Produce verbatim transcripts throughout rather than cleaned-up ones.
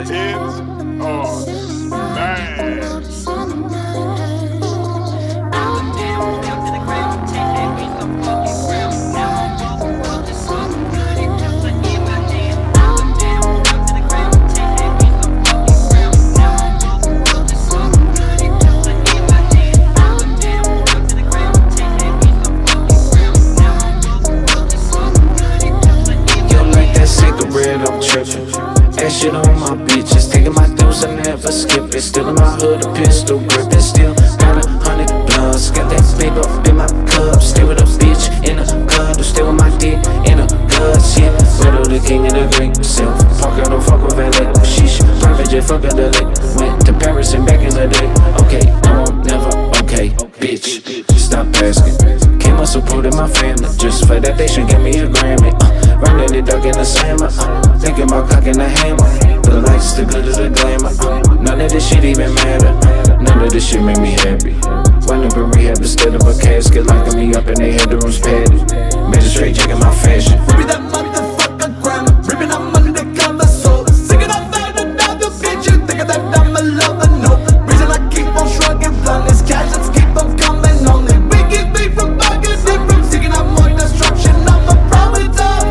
hits are mad. I'm trippin'. That shit on my bitches. Taking my dose, I never skip it. Still in my hood, a pistol grippin'. Still got a hundred blunts. Got that paper up in my cup. Stay with a bitch in a gun. Stay with my dick in a guts. Yeah, Riddle the king of the great self. Parker don't fuck with L A. Sheesh, private jet, fuck at the lake. Went to Paris and back in the day. Okay, no, I'm never okay, bitch. Stop asking. Came up supporting my family. Just for that, they should give me a Grammy. Uh, Running the dark in the summer, uh, thinking about cocking the hammer. The lights, the glitter, the glamour. Uh, none of this shit even matter. None of this shit make me happy. Wound up in rehab instead of a casket, locking me up and they had the rooms padded. Magistrate checking my fashion. Ripping that motherfucker grammar, ripping that money to cover soul. Singing I found another bitch, you thinking that I'm a lover? No, reason I keep on shrugging, blunt is cash, let's keep on coming. Only we get beat from bugging, from seeking out more destruction. I'm a prophet of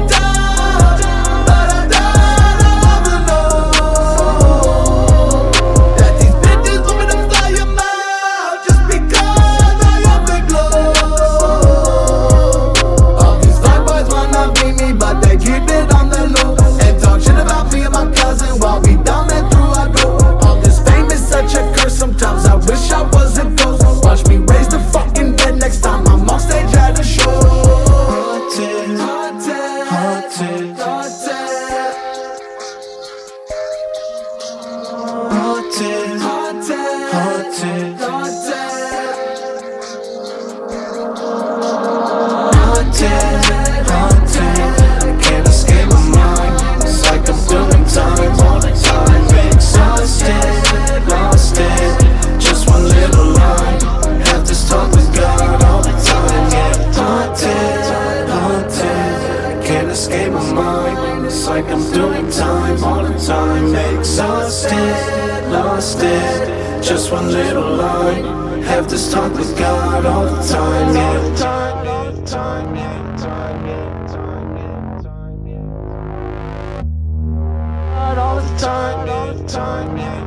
escape my mind. It's like I'm doing time all the time. Exhausted, lost it. Just one little line. Have this talk with God all the time. Yeah. All the time, all the time, yeah. All the time, all the time, yeah.